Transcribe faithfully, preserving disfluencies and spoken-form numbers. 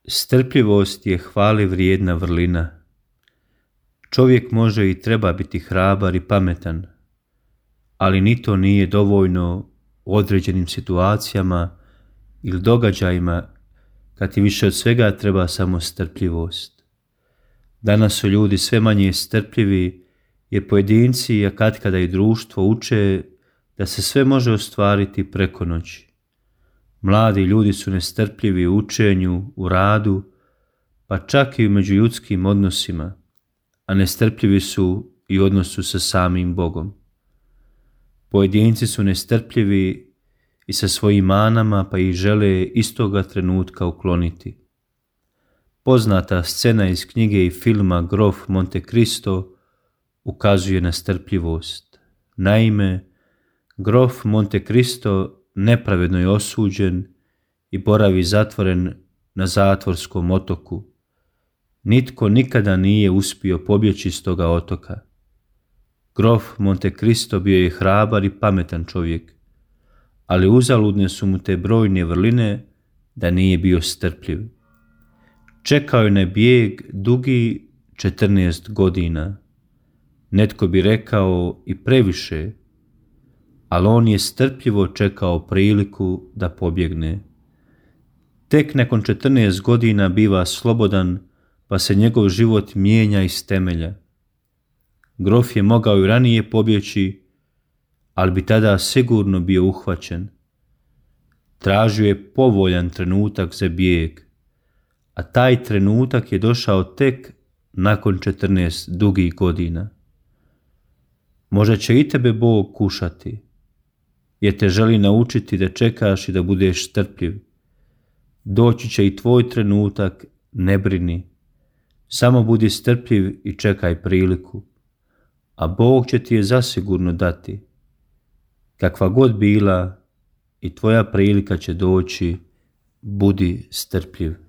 Strpljivost je hvale vrijedna vrlina. Čovjek može i treba biti hrabar i pametan, ali ni to nije dovoljno u određenim situacijama ili događajima kad ti više od svega treba samo strpljivost. Danas su ljudi sve manje strpljivi jer pojedinci, a katkada i društvo uče da se sve može ostvariti preko noći. Mladi ljudi su nestrpljivi u učenju, u radu, pa čak i u međuljudskim odnosima, a nestrpljivi su i u odnosu sa samim Bogom. Pojedinci su nestrpljivi i sa svojim manama, pa ih žele istoga trenutka ukloniti. Poznata scena iz knjige i filma Grof Monte Cristo ukazuje na strpljivost. Naime, Grof Monte Cristo nepravedno je osuđen i boravi zatvoren na zatvorskom otoku. Nitko nikada nije uspio pobjeći s toga otoka. Grof Monte Cristo bio je hrabar i pametan čovjek, ali uzaludne su mu te brojne vrline da nije bio strpljiv. Čekao je na bijeg dugi četrnaest godina. Netko bi rekao i previše, ali on je strpljivo čekao priliku da pobjegne. Tek nakon četrnaest godina biva slobodan, pa se njegov život mijenja iz temelja. Grof je mogao i ranije pobjeći, ali bi tada sigurno bio uhvaćen. Tražio je povoljan trenutak za bijeg, a taj trenutak je došao tek nakon četrnaest dugih godina. Možda će i tebe Bog kušati, jer te želi naučiti da čekaš i da budeš strpljiv. Doći će i tvoj trenutak, ne brini. Samo budi strpljiv i čekaj priliku, a Bog će ti je zasigurno dati. Kakva god bila, i tvoja prilika će doći, budi strpljiv.